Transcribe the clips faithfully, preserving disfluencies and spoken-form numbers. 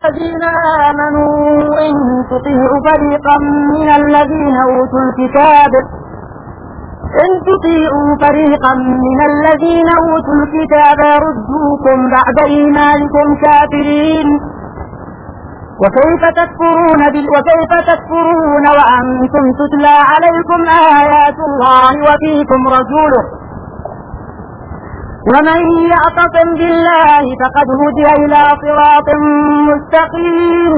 الذين آمنوا إن تطيعوا فريقا من الذين أوتوا الكتاب إن تطيعوا فريقا من الذين أوتوا الكتاب يردوكم بعد إيمانكم كافرين وكيف تكفرون وكيف تكفرون وأنتم تتلى عليكم آيات الله وفيكم رسوله ومن يعتصم بالله فقد هدي إلى صراط مستقيم.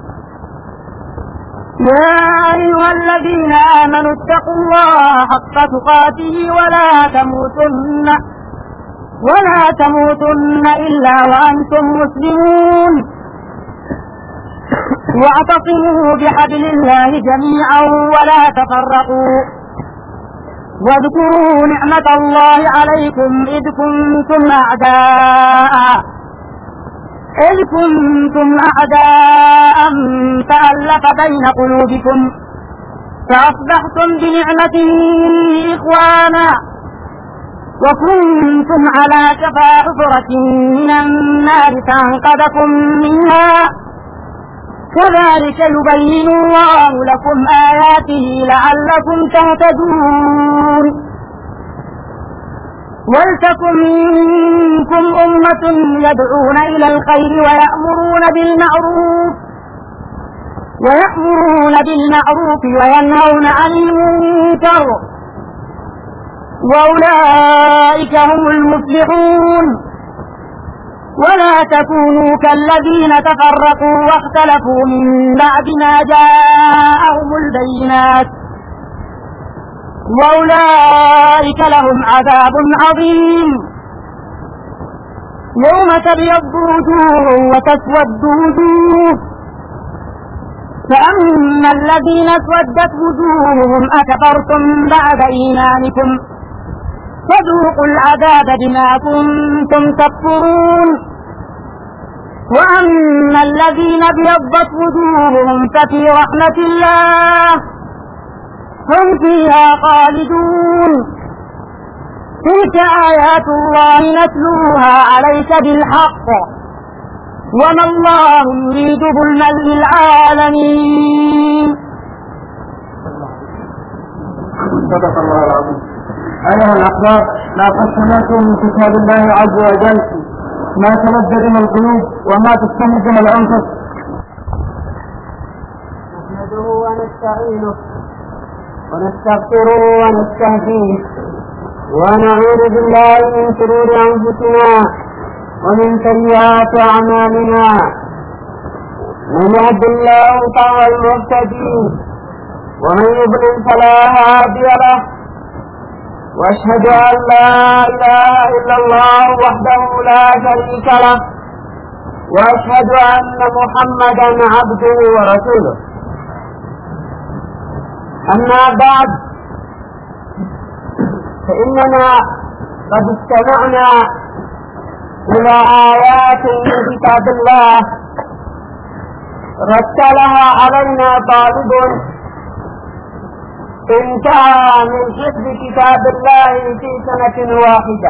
يا أيها الذين آمنوا اتقوا الله حق تقاته ولا تموتن ولا تموتن إلا وأنتم مسلمون واعتصموا بحبل الله جميعا ولا تفرقوا واذكروا نعمة الله عليكم إذ كنتم أعداء إذ كنتم أعداء فألف بين قلوبكم فأصبحتم بنعمته إخوانا وكنتم على شفا حفرة من النار فأنقذكم منها كذلك يبين الله لكم آياته لعلكم تهتدون. ولتكن منكم أمة يدعون إلى الخير ويأمرون بالمعروف ويأمرون بالمعروف وينهون عن المنكر وأولئك هم المفلحون. ولا تكونوا كالذين تفرقوا واختلفوا من بعد ما جاءهم البينات وأولئك لهم عذاب عظيم. يوم تبيض وجوه وتسود وجوه فأما الذين اسودت وجوههم أكفرتم بعد إيمانكم فذوقوا العذاب بما كنتم تكفرون. وأما الذين ابيضت وجوههم ففي رحمة الله هم فيها خالدون. تلك آيات الله نتلوها عليك بالحق وما الله يريد ظلما للعالمين. صدق الله العظيم. أيها الأحباب، لقد سمعتم من كتاب الله عز وجل ما تلذذ من القلوب وما تستمد من الأنفس. نحمده ونستعينه ونستغفره ونستهديه ونعوذ بالله من شرور أنفسنا ومن سيئات أعمالنا. من يهد الله فهو المهتدي ومن يضلل فلا هادي له. واشهد ان لا اله الا الله وحده لا شريك له واشهد ان محمدا عبده ورسوله. اما بعد، فاننا قد استمعنا الى ايات من كتاب الله رتلها علينا طالب انتهى من حفظ كتاب الله في سنة واحدة.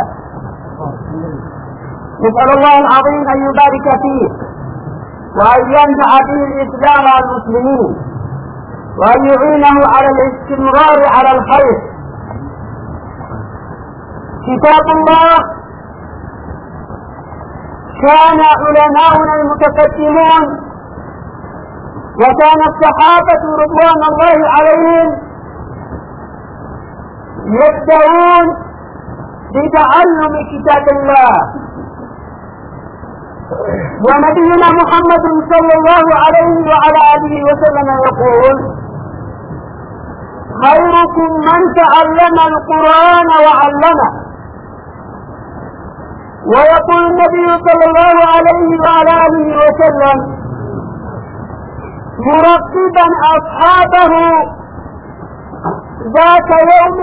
نسأل الله العظيم أن يبارك فيه وأن ينفع به الإسلام والمسلمين وأن يعينه على الاستمرار على الخير. كتاب الله كان علماؤنا المتقدمون وكان الصحابة رضوان الله عليهم يبدأون بتعلم كتاب الله. ونبينا محمد صلى الله عليه وعلى آله وسلم يقول: خيركم من تعلم القرآن وعلمه. ويقول النبي صلى الله عليه وعلى آله وسلم مرتبا أصحابه ذات يوم: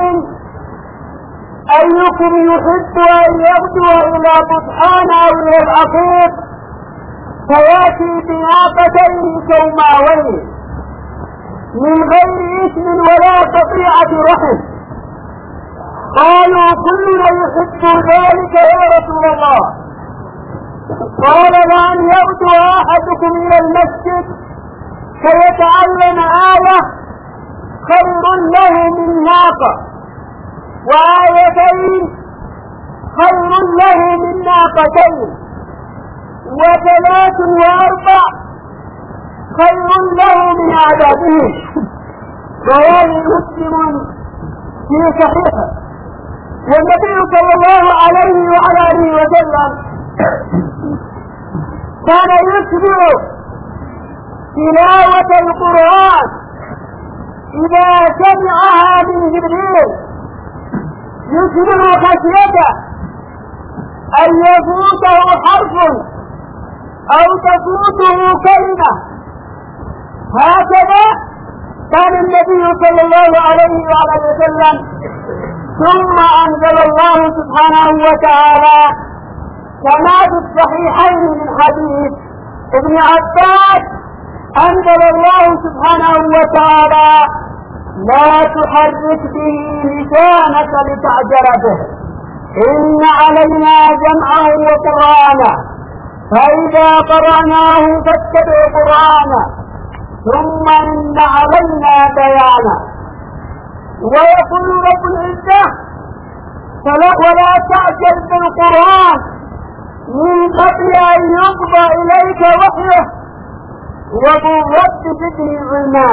أيكم يحب أن يغدو إلى بطحان أو إلى العقيق فيأتي بناقتين كوماوين من غير إثم ولا قطيعة رحم. قالوا: كلنا يحب ذلك يا رسول الله. قال لأن يغدو أحدكم إلى المسجد فيتعلم آية خير له من ناقة، وآيتين خير له من ناقتين، وثلاث وأربع خير له من عددهم. رواه مسلم في صحيحه. والنبي صلى الله عليه وعلى آله وسلم كان يتبع تلاوة القرآن إذا سمعها من جبريل يتبع خشيته أن يفوته حرف أو تفوته كلمة. هكذا كان النبي صلى الله عليه وعلى آله وسلم. ثم أنزل الله سبحانه وتعالى كما في الصحيحين من حديث ابن عباس، أنزل الله سبحانه وتعالى لا تحرك به لسانك لتعجل به، إن علينا جمعه وقرآنه، فإذا قرأناه فاتبع قرآنه، ثم إن علينا بيانه. ويقول رب العزة ولا تعجل بالقرآن من قبل أن يقضى إليك وحيه وقل رب زدني علما.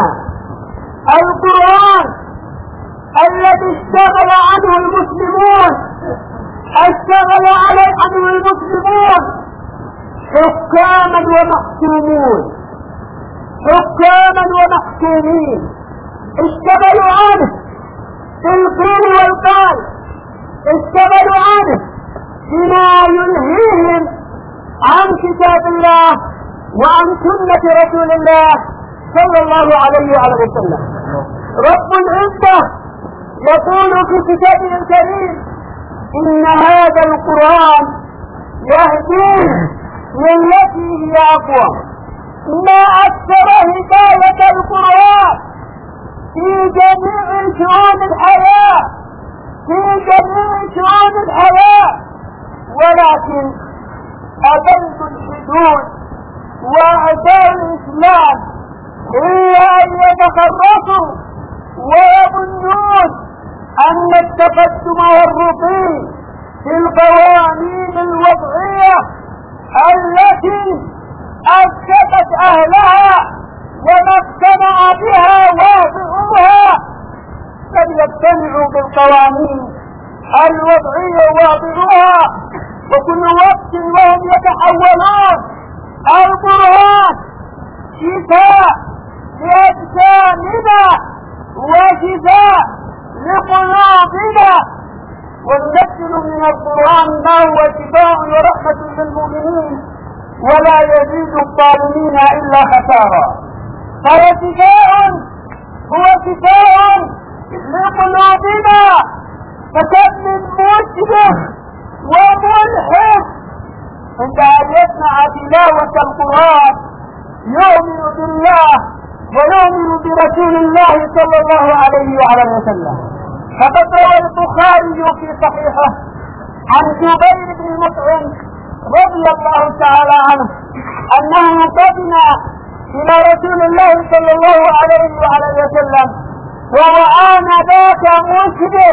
القرآن الذي اشتغل عنه المسلمون اشتغل عليه عنه المسلمون حكاما ومحكومون حكاما ومحكومين اشتغلوا عنه بالقيل والقال، اشتغلوا عنه بما يلهيهم عن كتاب الله وعن سنة رسول الله صلى الله عليه وعلى وسلم. رب العزة يقول في كتابه الكريم إن هذا القرآن يهدي للتي هي أقوم. ما أكثر هداية القرآن في جميع شؤون الحياة في جميع شؤون الحياة، ولكن أبنت الحدود وأعداء الإسلام إلا أن يتخرصوا ويظنون أن التقدم والرقي في القوانين الوضعية التي أسست أهلها وما اقتنع بها واضعوها لم يقتنعوا بالقوانين الوضعية واضعوها، وكل وقت وهم يتحولون. القرآن شفاء لأجسامنا وشفاء لقلوبنا، وننزل من القرآن ما هو شفاء ورحمة للمؤمنين ولا يزيد الظالمين إلا خسارا. فهو شفاء هو شفاء لقلوبنا. فكم من مشرك وملحد عند أن يسمع تلاوة القرآن يؤمن بالله ويؤمن برسول الله صلى الله عليه وعلى وسلم. فقد روى البخاري في صحيحه عن جبير بن مطعم رضي الله تعالى عنه أنه قدم إلى رسول الله صلى الله عليه وعلى وسلم وهو آنذاك مشرك،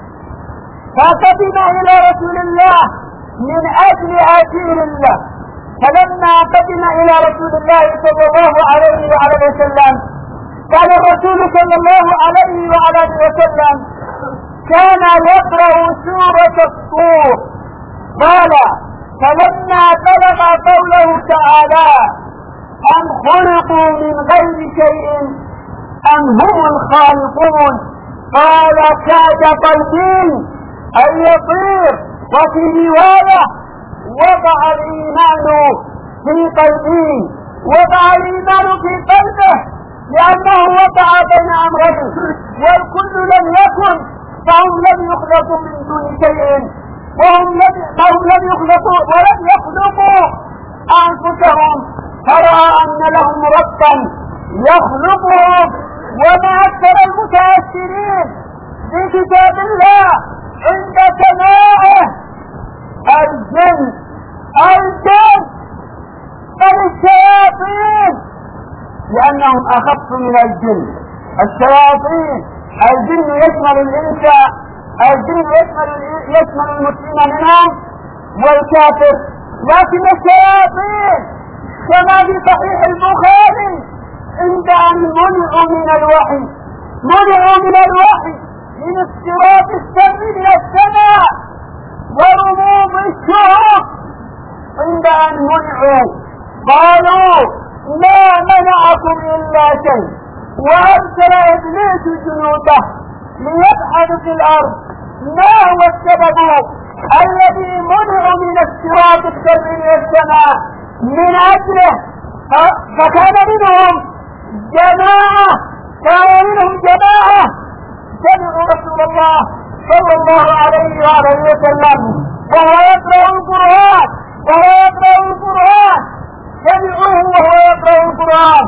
فقدم إلى رسول الله من أجل أجير الله. فلما قدم إلى رسول الله صلى الله عليه وعلى وسلم قال الرسول صلى الله عليه وعلى وسلم كان يقرأ سورة الطور. قال فلما بلغ قوله تعالى أم خلقوا من غير شيء أم هم الخالقون قال كاد قلبي أن يطير. وفي رواية وضع الإيمان في قلبي وضع الإيمان في قلبه لأنه وضع بين أمرين والكل لم يكن، فهم لم يخلقوا من دون شيء وهم لم فهم لم يخلقوا ولم يخلقوا أنفسهم، فرأى أن لهم ربا يخلقهم. وما أكثر المتأثرين بكتاب الله عند سماعه الجن الجن بل الشياطين، لأنهم أخف من الجن. الشياطين الجن يشمل الإنسان، الجن يشمل يشمل المسلم منهم والكافر، لكن الشياطين كما في صحيح البخاري عند أن منعوا من الوحي، منعوا من الوحي من اختراق السمع من السماء ورموز الشهب، عند أن منعوا قالوا ما منعكم إلا شيء، وأرسل إبليس جنوده ليبحثوا في الأرض ما هو السبب الذي منعوا من اختراق السمع من السماء من أجله. فكان منهم جماعة كان منهم جماعة سمعوا رسول الله صلى الله عليه وآله وسلم وهو يقرأ القرآن وهو يقرأ القرآن سمعوه وهو يقرأ القرآن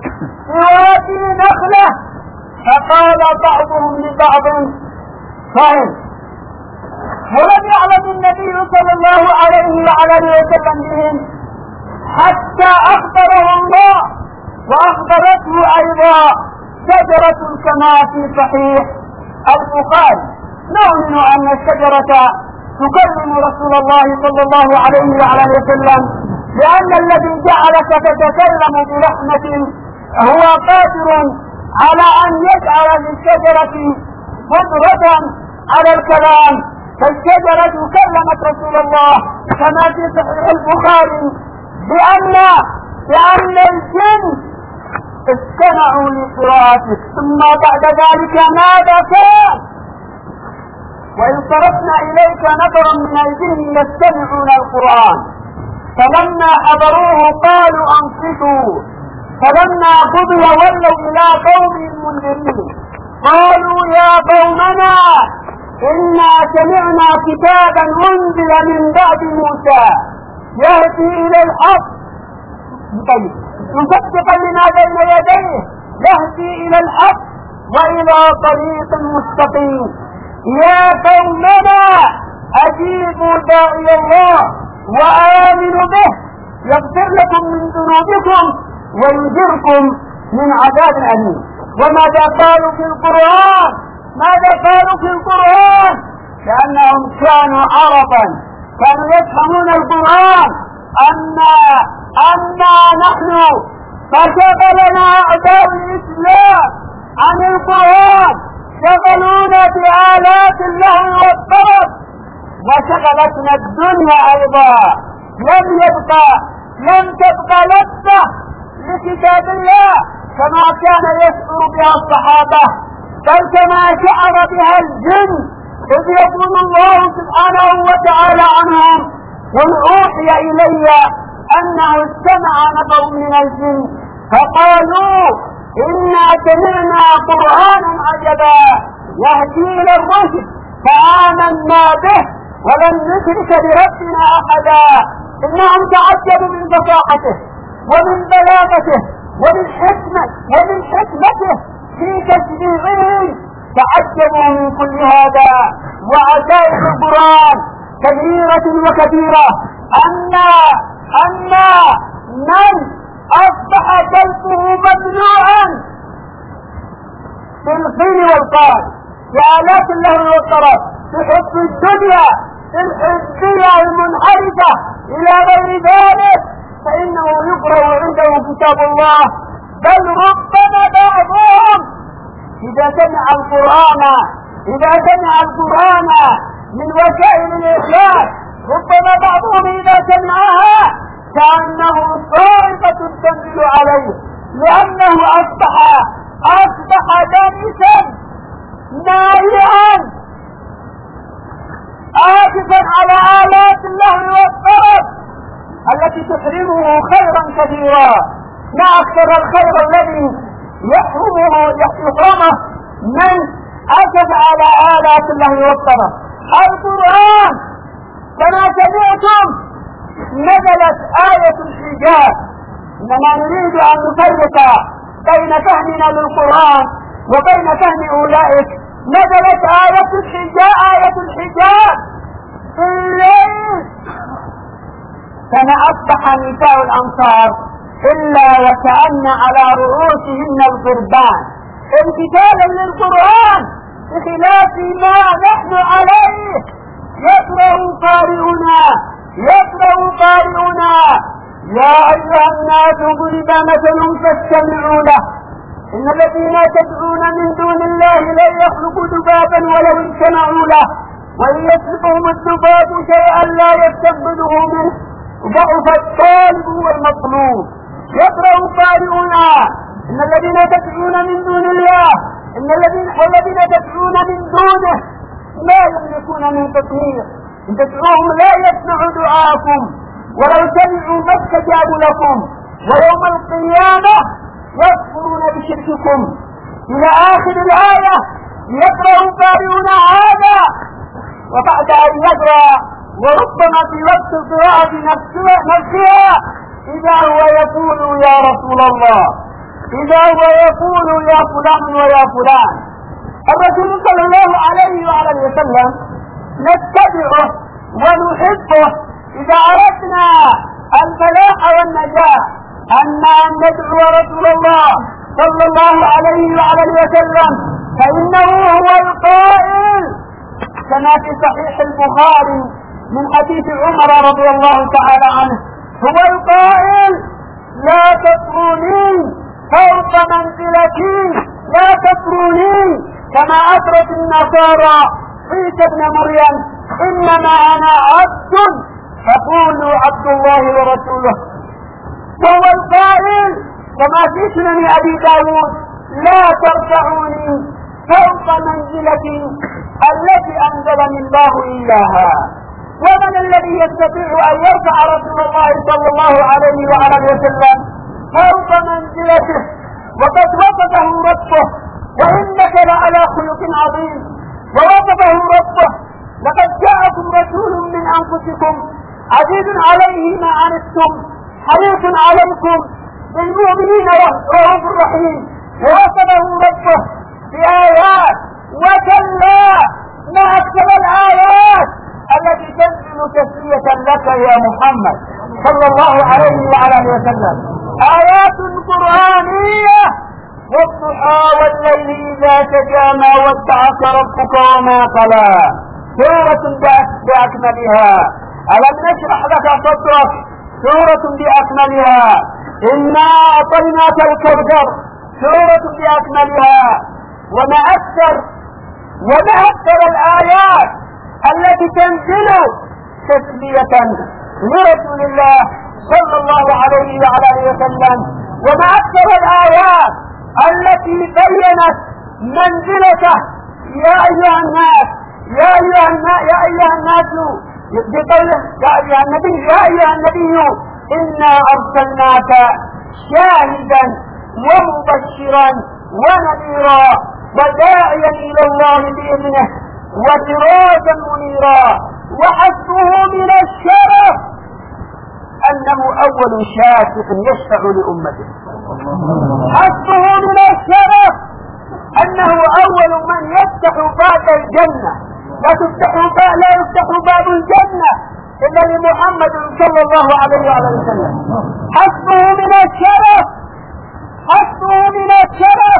في نخلة، فقال بعضهم لبعض صحيح. ولم يعلم النبي صلى الله عليه وآله وسلم بهم حتى أخبره الله وأخبرته أيضا شجرة كما في صحيح البخاري. نؤمن أن الشجرة تكلم رسول الله صلى الله عليه وآله وسلم، لأن الذي جعلك تتكلم برحمة هو قادر على أن يجعل للشجرة قدرة على الكلام، فالشجرة كلمت رسول الله كما في صحيح البخاري بأن بأن الجن استمعوا لقراءتك. ثم بعد ذلك ماذا كان؟ وإن صرفنا إليك نفرا من الجن يستمعون القرآن فلما حضروه قالوا أنصتوا، فلما قضي ولوا إلى قوم منذرين قالوا يا قومنا إنا سمعنا كتابا أنزل من بعد موسى يهدي إلى الحق مصدقا لما بين يديه يهدي إلى الحق وإلى طريق مستقيم. يا قومنا أجيبوا داعي الله وآمنوا به يغفر لكم من ذنوبكم ويجركم من عذاب أليم. وماذا قالوا في القرآن؟ ماذا قالوا في القرآن؟ لأنهم كانوا عربا، كانوا يفهمون القرآن. أما أما نحن فشغلنا أعداء الإسلام عن القرآن، شغلونا بآلات اللهو والطرب، وشغلتنا الدنيا أيضا. لم يبقى لم تبقى لذة لكتاب الله كما كان يشعر بها الصحابة، بل كما شعر بها الجن، إذ يقول الله سبحانه وتعالى عنهم قل أوحي إلي أنه استمع نفر من الجن فقالوا إنا سمعنا قرآنا عجبا يهدي إلى الرشد فآمنا به ولن نشرك بربنا أحدا. إنهم تعجبوا من فصاحته ومن بلاغته ومن حكمة ومن حكمته في تشريعه، تعجبوا من كل هذا. وعجائب القرآن كثيرة وكثيرة. أما أما من أصبح قلبه ممنوعا بالقيل والقال بآلات اللهو والطرب بحب الدنيا الحزبية المنحرفة إلى غير ذلك، فإنه يقرأ عنده كتاب الله. بل ربما بعضهم إذا سمع القرآن إذا سمع القرآن من وسائل الإخلاص ربما بعضهم إذا سمعها كأنه صاعقة تنزل عليه، لأنه أصبح أصبح دامسا نائعا آسفا على آلات اللهو والطرب التي تحرمه خيرا كثيرا. ما أكثر الخير الذي يحرمه يحرمه من أسف على آلات اللهو والطرب. القرآن كما سمعتم نزلت آية الحجاب. إنما نريد أن نفرق بين فهمنا للقرآن وبين فهم أولئك. نزلت آية الحجاب آية الحجاب في الليل فما أصبح نساء الأنصار إلا وكأن على رؤوسهن الغربان امتثالا للقرآن بخلاف ما نحن عليه. يقرأ قارئنا يقرأ قارئنا يا أيها الناس ضرب مثل فاستمعوا له إن الذين تدعون من دون الله لن يخلقوا ذبابا ولو اجتمعوا له وإن يسلبهم الذباب شيئا لا يستنبذه منه ضعف الطالب والمطلوب. يقرأ قارئنا إن الذين تدعون من دون الله إن الذين الذين تدعون من دونه لا يملكون من تطهير إن تدعوهم لا يسمعوا دعاءكم ولو سمعوا ما استجابوا لكم ويوم القيامة يكفرون بشرككم إلى آخر الآية. يقرأ قارئنا هذا وبعد أن يقرأ وربما في وقت القراءة نفسها إذا هو يقول يا رسول الله إذا هو يقول يا فلان ويا فلان. الرسول صلى الله عليه وعلى وسلم نتبعه ونحبه إذا أردنا الفلاح والنجاة أما أن ندعو رسول الله صلى الله عليه وعلى وسلم فإنه هو القائل كما في صحيح البخاري من حديث عمر رضي الله تعالى عنه هو القائل لا تطروني فوق منزلتي لا تطروني كما أطرت النصارى عيسى ابن مريم إنما أنا عبد فقولوا عبد الله ورسوله. وهو القائل كما في سنن أبي داود لا ترفعوني فوق منزلتي التي أنزلني الله إياها. ومن الذي يستطيع أن يرفع رسول الله صلى الله عليه وعلى وسلم فوق منزلته وقد وصفه ربه وإنك لعلى خلق عظيم. ووصفه ربه لقد جاءكم رسول من أنفسكم عزيز عليه ما عنتم حريص عليكم بالمؤمنين رؤوف رحيم. ووصفه ربه بآيات وكلا ما أكثر الآيات التي تنزل تسلية لك يا محمد صلى الله عليه وعلى وسلم. آيات قرآنية والضحى والليل إذا سجى ما ودعك ربك وما قلى سورة بأكملها. ألم نشرح لك صدرك سورة بأكملها. إنا أعطيناك الكوثر سورة بأكملها. وما أكثر وما أكثر الآيات التي تنزل تسلية لرسول الله صلى الله عليه وعلى وسلم. وما أكثر الآيات التي بينت منزلته يا أيها الناس يا أيها الناس يا أيها الناس بقوله يا أيها النبي يا أيها النبي إنا أرسلناك شاهدا ومبشرا ونذيرا وداعيا إلى الله بإذنه وسراجا منيرا. وحسبه من الشرف أنه أول شافع يشفع لأمته. حسبه من الشرف أنه أول من يفتح باب الجنة. لا تفتح باب لا يفتح باب الجنة إلا لمحمد صلى الله عليه وسلم. حسبه من الشرف حسبه من الشرف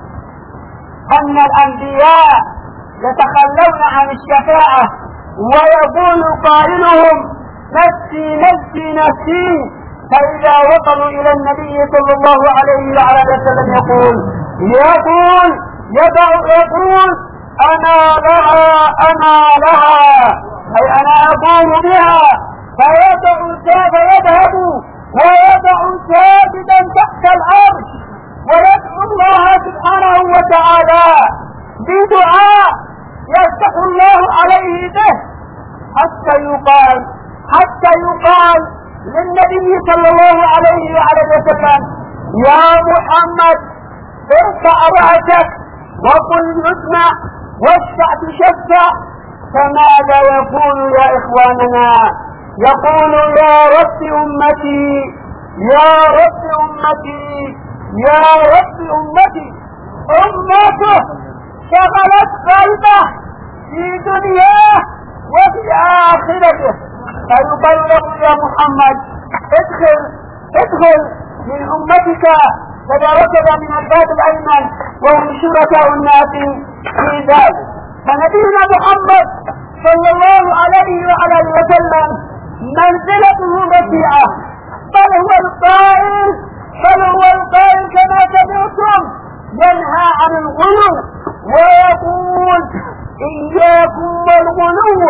أن الأنبياء يتخلون عن الشفاعة ويقول قائلهم نفسي نفسي نفسي فإذا وصلوا إلى النبي صلى الله عليه وعلى وسلم يقول يقول يدع يقول أنا لها أنا لها أي أنا أقوم بها فيدع فيذهب ويدع ساجدا تحت العرش ويدعو الله سبحانه وتعالى بدعاء يفتح الله عليه به حتى يقال حتى يقال للنبي صلى الله عليه وعلى وسلم يا محمد ارفع رأسك وقل يسمع واشفع تشفع. فماذا يقول يا إخواننا؟ يقول يا رب أمتي يا رب أمتي يا رب أمتي. أمته شغلت قلبه في دنياه وفي آخرته فيقال له يا محمد ادخل ادخل من أمتك فتركب من الباب الأيمن وهم شركاء الناس في ذلك. فنبينا محمد صلى الله عليه وعلى وسلم منزلته رفيعة، بل هو القائل بل هو القائل كما سمعتم ينهى عن الغلو ويقول إياكم والغلو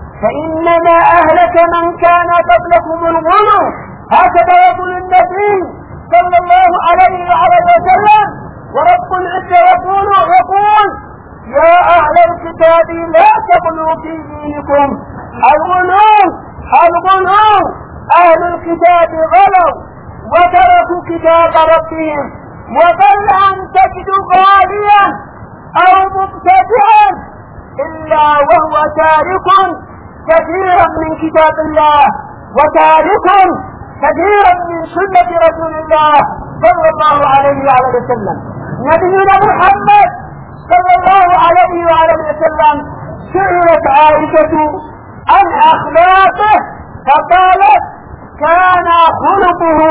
فإنما أهلك من كان قبلكم الغلو. هكذا يقول النبي صلى الله عليه وعلى وسلم. ورب العزة يقول يقول يا أهل الكتاب لا تغلوا في دينكم. الغلو الغلو أهل الكتاب غلوا وتركوا كتاب ربهم، وبل أن تجدوا غاليا أو مبتدعا إلا وهو تارك كثيرا من كتاب الله وتارك كثيرا من سنة رسول الله صلى الله عليه وعلى وسلم. نبينا محمد صلى الله عليه وعلى وسلم سئلت عائشة عن أخلاقه فقالت كان خلقه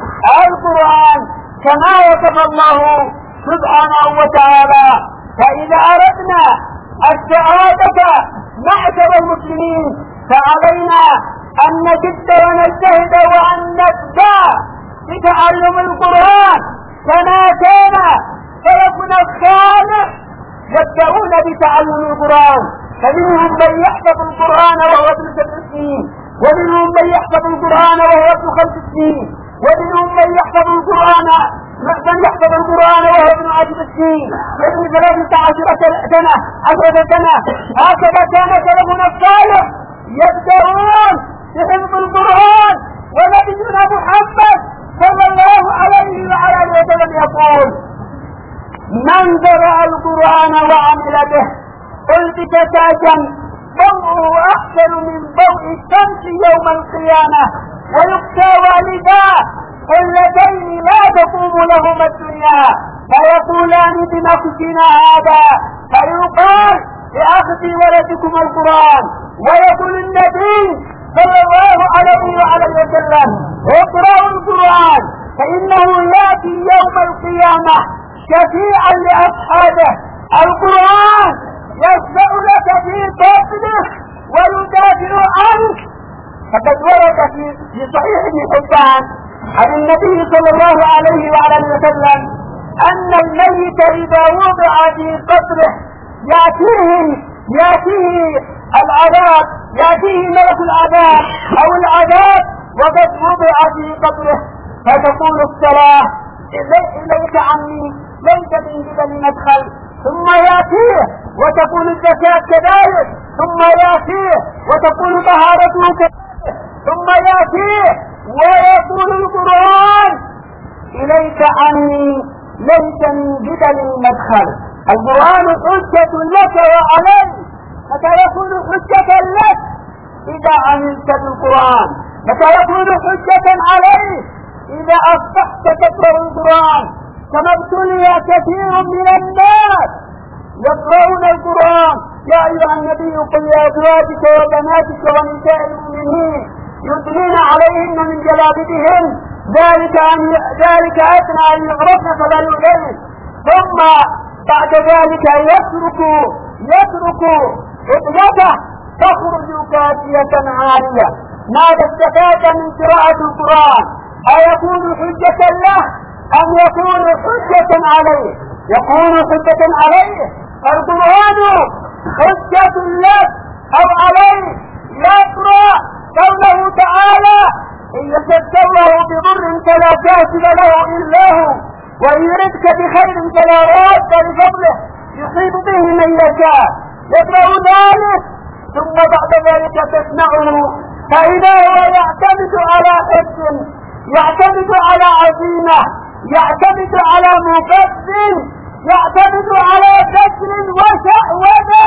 القرآن كما وصف الله سبحانه وتعالى. فإذا أردنا السعادة معشر المسلمين فعلينا أن نجد ونجتهد وأن نبدأ بتعلم القرآن كما كان سلفنا الصالح يبدأون بتعلم القرآن. فمنهم من يحفظ القرآن وهو ابن سبع سنين، ومنهم من يحفظ القرآن وهو ابن خمس سنين، ومنهم من يحفظ القرآن من يحفظ القرآن وهو ابن عشر سنين، وابن ثلاثة عشرة سنة عشرة سنة. هكذا كان سلفنا الصالح يبدأون بحفظ القرآن. ونبينا محمد صلى الله عليه وعلى وسلم يقول من قرأ القرآن وعمل به ألبس تاجا ضوءه أحسن من ضوء الشمس يوم القيامة، ويؤتى والداه اللتين لا تقوم لهما الدنيا فيقولان بنفسنا هذا، فيقال لأخذ ولدكم القرآن. ويقول النبي صلى الله عليه وعلى وسلم اقرأوا القرآن فإنه يأتي يوم القيامة شفيعا لأصحابه. القرآن يشفع لك في طفلك ويدافع عنك. فقد ورد في صحيح ابن حبان عن النبي صلى الله عليه وعلى وسلم أن الميت إذا وضع في قبره يأتيه يأتيه العذاب يأتيه ملك العذاب أو العذاب وقد وضع في قبره، فتقول الصلاة إليك عني ليس من قبل مدخل، ثم يأتيه وتقول الزكاة كذلك، ثم يأتيه وتقول طهارته كذلك، ثم يأتيه ويقول القرآن إليك عني ليس من قبل مدخل. القرآن حجة لك وعليك، متى يكون حجة لك؟ إذا عملت بالقرآن. متى يكون حجة عليك؟ إذا أصبحت تقرأ القرآن. كما ابتلي كثير من الناس يقرؤون القرآن. يا أيها النبي قل لأزواجك وبناتك ونساء المؤمنين يدنين عليهن من جلابيبهن ذلك أن ذلك أدنى أن يعرفن فلا يؤذين. ثم بعد ذلك يترك يترك ابنته تخرج كاسية عارية. ماذا استفاد من قراءة القرآن؟ أيكون حجة له أم يكون حجة عليه؟ يكون حجة عليه. القرآن حجة لك أو عليه. يقرأ قوله تعالى إن يمسك الله بضر فلا كاشف له إلا هو وإن يردك بخير فلا راد لفضله يصيب به من يشاء. يقرأ ذلك ثم بعد ذلك تسمعه فإذا هو يعتمد على حس، يعتمد على عزيمة، يعتمد على مقدم، يعتمد على كسر وشهوة.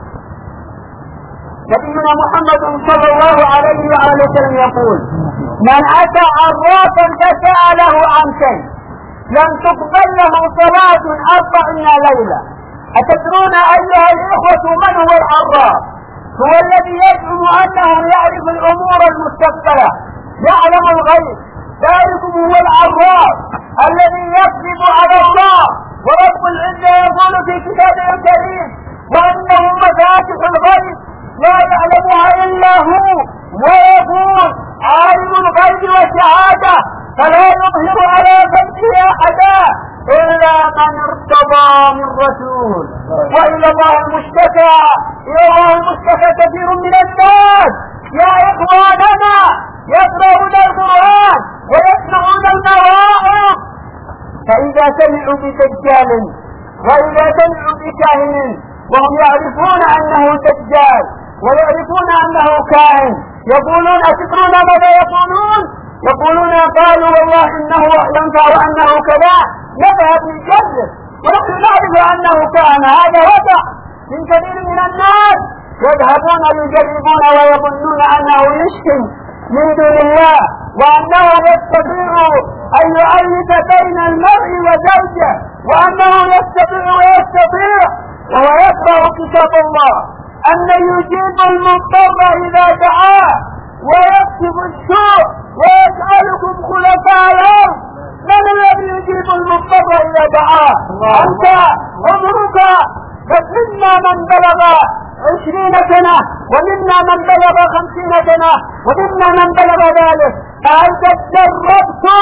نبينا محمد صلى الله عليه وعلى وسلم يقول من أتى عرافا فسأله عن شيء لم تقبل له صلاة أربعين ليلة. أتدرون أيها الإخوة من هو العراف؟ هو الذي يزعم أنه يعرف الأمور المستقبلة، يعلم الغيب. ذلكم هو العراف الذي يكذب على الله. ورب العزة يقول في كتابه الكريم: وأنه مفاتح الغيب لا يعلمها إلا هو، ويقول: عالم الغيب والشهادة فلا يظهر على غيبه أحدا إلا من ارتضى من رسول. وإلى الله المشتكى، إلى الله المشتكى كثير من الناس يا إخواننا يقرؤون القرآن ويسمعون المواعظ، فإذا سمعوا بدجال وإذا سمعوا بكاهن وهم يعرفون أنه دجال ويعرفون أنه كاهن، يقولون: أتدرون ماذا يقولون؟ يقولون: قالوا والله إنه ينفع أنه كذا، نذهب نجرب ونحن نعرف أنه كان. هذا وضع من كثير من الناس، يذهبون يجربون ويظنون أنه يشفي من دون الله، وأنه يستطيع أن يؤلف بين المرء وزوجه، وأنه يستطيع ويستطيع وهو يقرأ كتاب الله أن يجيب المضطر إذا دعاه ويكشف السوء ويسألكم خلفاء الأرض: من الذي يجيب المضطر إذا دعاه؟ أنت عمرك، فمنا من بلغ عشرين سنة ومنا من بلغ خمسين سنة ومنا من بلغ ذلك، فهل تجربتم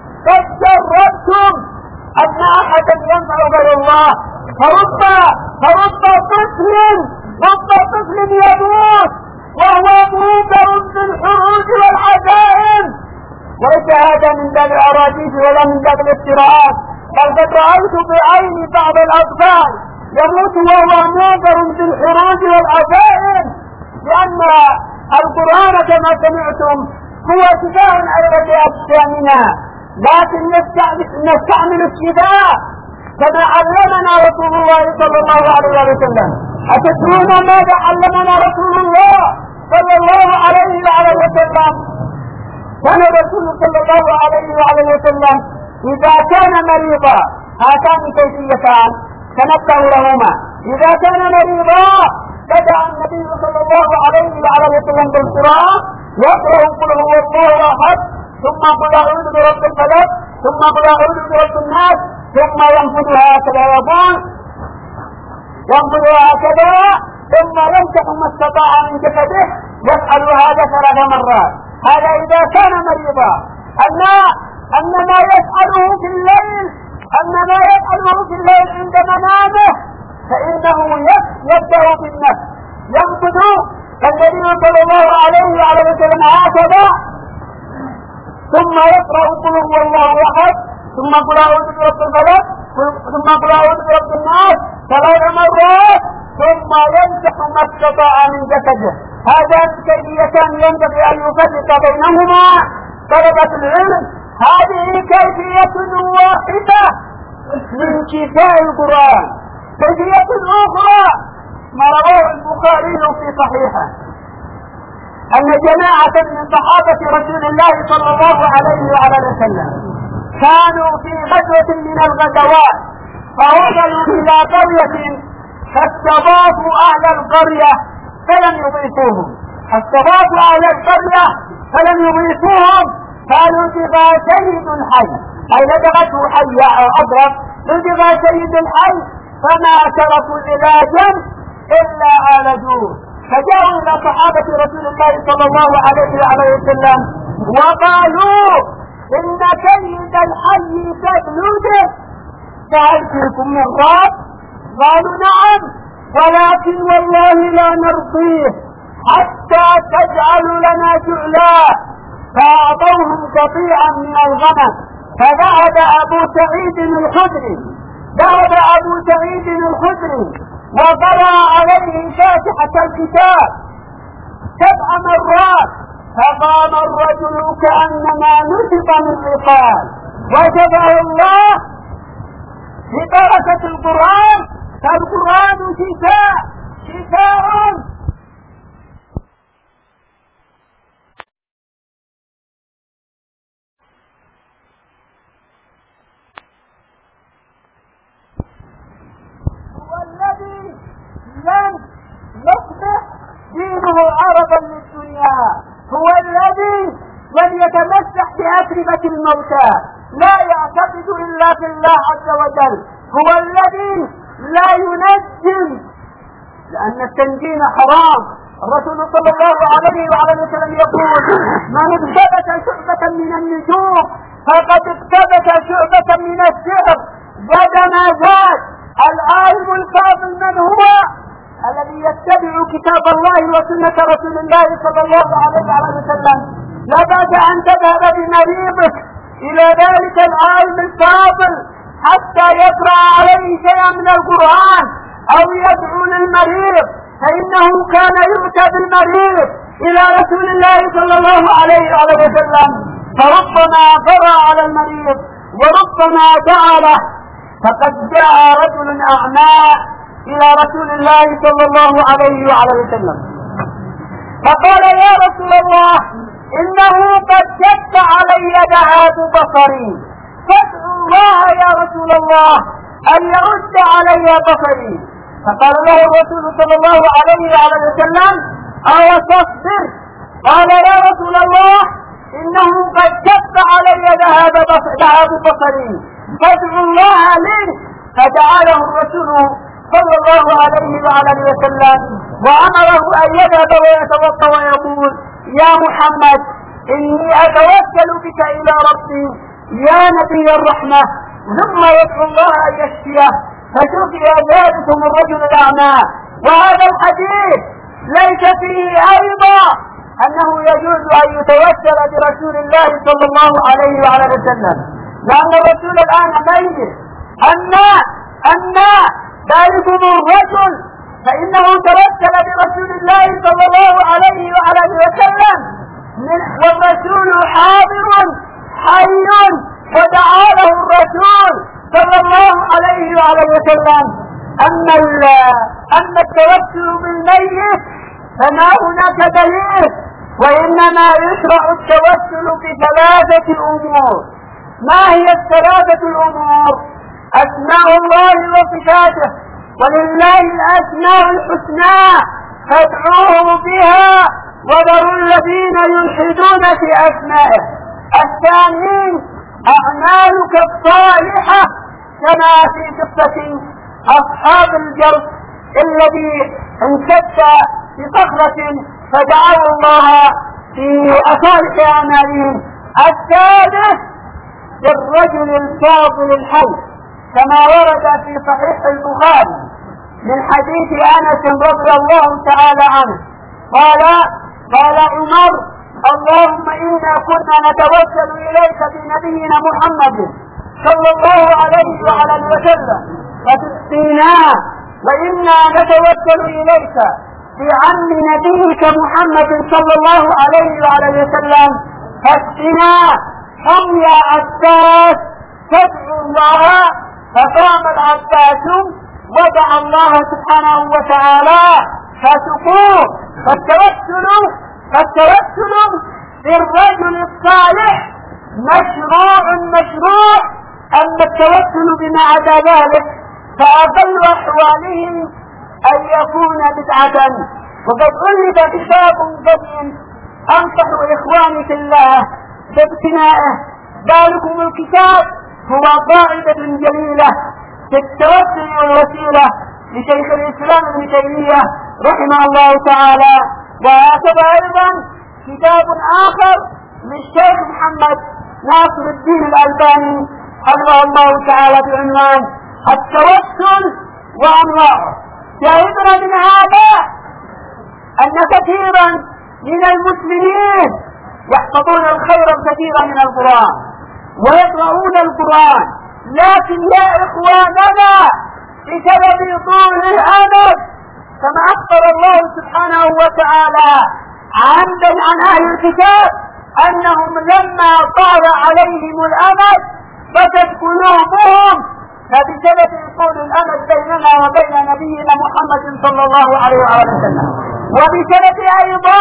تجربتم أن أحدا ينفع غير الله؟ فرب فرب طفل رب طفل يموت وهو منكر في الحروج والعزائم. وليس هذا من باب الأراجيف ولا من باب الافتراءات، بل قد رأيت بعيني بعض الأطفال يموت وهو منكر في الحروج والعزائم، لأن القرآن كما سمعتم هو شفاء على أجسامنا، لكن نستعمل الشفاء كما علمنا رسول الله صلى الله عليه وسلم. أتدرون ماذا علمنا رسول الله صلى الله عليه وسلم؟ كان الرسول صلى الله عليه وسلم إذا كان مريضا، هاتان كيفيتان تنبه لهما: إذا كان مريضا بدأ النبي صلى الله عليه وسلم بالقرآن، يقرأ: قل هو الله أحد، ثم قل أعوذ برب الفلق، ثم قل أعوذ برب الناس، ثم ينفذها هكذا، يقول ينفذها هكذا، ثم يمسح ما استطاع من جسده، يفعل هذا ثلاث مرات. هذا إذا كان مريضا. أما أن ما يفعله في الليل أن ما يفعله في الليل عند منامه فإنه يبدأ بالنفس، ينفذ النبي صلى الله عليه وسلم هكذا، ثم يقرأ: قل هو الله أحد، ثم قل أعوذ برب الفلق، ثم قل أعوذ برب الناس ثلاث مرات، ثم يمسح ما استطاع من جسده. هذان كيفيتان ينبغي أن يفرق بينهما طلبة العلم. هذه كيفية واحدة من شفاء القرآن. كيفية أخرى ما رواه البخاري في صحيحه أن جماعة من صحابة رسول الله صلى الله عليه وسلم كانوا في غزوة من الغزوات، فوصلوا إلى قرية فاستضافوا أهل القرية فلم يضيفوهم استضافوا أهل القرية فلم يضيفوهم قالوا: لدغى سيد الحي، أي لدغته حية أو أضرب، لدغى سيد الحي، فما تركوا علاجا إلا عالجوه. فجاءوا إلى صحابة رسول الله صلى الله عليه وسلم وقالوا: إن سيد الحي تبلده، فهل فيكم من راب؟ قالوا: نعم، ولكن والله لا نرضيه حتى تجعل لنا جعلا. فأعطوهم قطيعا من الغنم. فذهب أبو سعيد الخدري ذهب أبو سعيد الخدري وقرأ عليه فاتحة الكتاب سبع مرات، فقام الرجل كأنما نشط من عقال، وشفاه الله ببركة القرآن. فالقرآن شفاء شفاء. هو الذي لم يصبح في وليتمسح بأتربة الموتى، لا يعتقد إلا في الله عز وجل، هو الذي لا ينجم، لأن التنجيم حرام. الرسول صلى الله عليه وعلى وسلم يقول: من اقتبس شعبة من النجوم فقد اقتبس شعبة من السحر. زاد ما زاد. العالم الفاضل من هو؟ الذي يتبع كتاب الله وسنة رسول الله صلى الله عليه وسلم. لا بد أن تذهب بمريضك إلى ذلك العالم الفاضل حتى يقرأ عليه شيئا من القرآن أو يدعو للمريض، فإنه كان يؤتى بالمريض إلى رسول الله صلى الله عليه وسلم، فربما قرأ على المريض وربما دعا له. فقد جاء رجل أعمى إلى رسول الله صلى الله عليه وسلم فقال: يا رسول الله، إنه قد شد علي ذهاب بصري، فادعو الله يا رسول الله أن يرد علي بصري. فقال له الرسول صلى الله عليه وسلم: أو تصبر؟ قال: يا رسول الله، إنه قد شد علي ذهاب بصري، فادعو الله لي. فدعا له الرسول صلى الله عليه وسلم وأمره أن يذهب ويتوضأ ويقول: يا محمد، إني أتوكل بك إلى ربي يا نبي الرحمة. ثم يدعو الله أن يشفيه، فشفي ذلك من الرجل الأعمى. وهذا الحديث ليس فيه أيضا أنه يجوز أن يتوسل برسول الله صلى الله عليه وسلم، لأن الرسول الآن ميت. أما أما ذلكم الرجل فإنه توسل برسول الله صلى الله عليه وسلم والرسول حاضر حي ودعا له الرسول صلى الله عليه وسلم. أما أما التوسل بالميت فما هناك دليل، وإنما يشرع التوسل بثلاثة أمور. ما هي الثلاثة الأمور؟ أسماء الله وصفاته، ولله الأسماء الحسنى فادعوه بها وذروا الذين يلحدون في أسمائه. الثاني أعمالك الصالحة، كما في قصة أصحاب الجرف الذي انشد بصخرة فدعوا الله في أصالح أعمالهم. الثالث للرجل الفاضل الحي، كما ورد في صحيح البخاري من حديث أنس رضي الله تعالى عنه قال قال عمر: اللهم إنا كنا نتوسل إليك بنبينا محمد صلى الله عليه وسلم فتسقيناه، وإنا نتوسل إليك بعم نبيك محمد صلى الله عليه وسلم فاسقنا. قم يا عباس فادعوا الله. فقام العباس ودعا الله سبحانه وتعالى فسقوه. فالتوسل فالتوسل بالرجل الصالح مشروع مشروع. أما التوسل بما عدا ذلك فأقل أحواله أن يكون بدعة. وقد ألف كتاب قديم أنصح إخواني في الله بابتنائه. ذلكم الكتاب هو قاعدة جليلة في التوسل والوسيلة لشيخ الإسلام ابن تيمية رحمه الله تعالى. وهكذا أيضا كتاب آخر للشيخ محمد ناصر الدين الألباني حفظه الله تعالى بعنوان التوسل وأنواعه. شاهدنا من هذا أن كثيرا من المسلمين يحفظون الخير الكثير من القرآن ويقرؤون القرآن، لكن يا إخواننا بسبب طول الأمد كما أخبر الله سبحانه وتعالى عن عن أهل الكتاب أنهم لما طال عليهم الأمد بكت قلوبهم، فبسبب طول الأمد بيننا وبين نبينا محمد صلى الله عليه وسلم، وبسبب أيضا